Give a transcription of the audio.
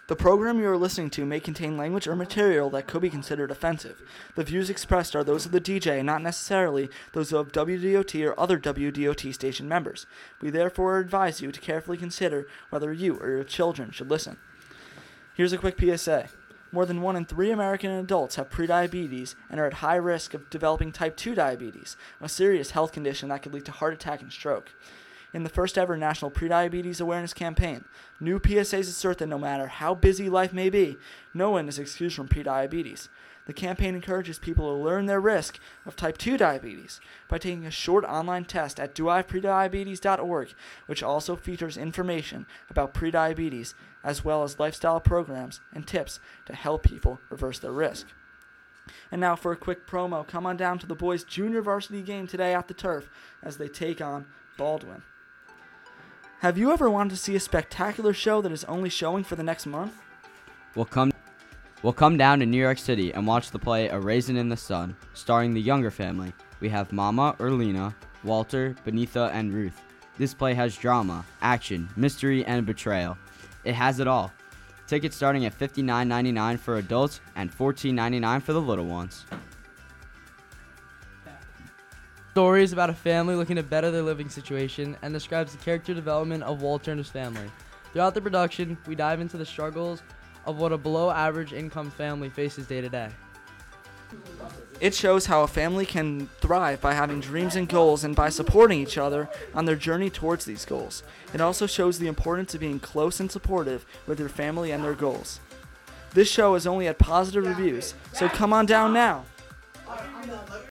The program you are listening to may contain language or material that could be considered offensive. The views expressed are those of the DJ and not necessarily those of WDOT or other WDOT station members. We therefore advise you to carefully consider whether you or your children should listen. Here's a quick PSA. More than 1 in 3 American adults have prediabetes and are at high risk of developing type 2 diabetes, a serious health condition that could lead to heart attack and stroke. In the first ever National Prediabetes Awareness Campaign, new PSAs assert that no matter how busy life may be, no one is excused from prediabetes. The campaign encourages people to learn their risk of type 2 diabetes by taking a short online test at doihaveprediabetes.org, which also features information about prediabetes as well as lifestyle programs and tips to help people reverse their risk. And now for a quick promo, come on down to the boys' junior varsity game today at the Turf as they take on Baldwin. Have you ever wanted to see a spectacular show that is only showing for the next month? We'll come down to New York City and watch the play A Raisin in the Sun, starring the Younger family. We have Mama, Erlina, Walter, Benitha, and Ruth. This play has drama, action, mystery, and betrayal. It has it all. Tickets starting at $59.99 for adults and $14.99 for the little ones. Stories about a family looking to better their living situation and describes the character development of Walter and his family. Throughout the production, we dive into the struggles of what a below-average income family faces day to day. It shows how a family can thrive by having dreams and goals and by supporting each other on their journey towards these goals. It also shows the importance of being close and supportive with your family and their goals. This show has only had positive reviews, so come on down now.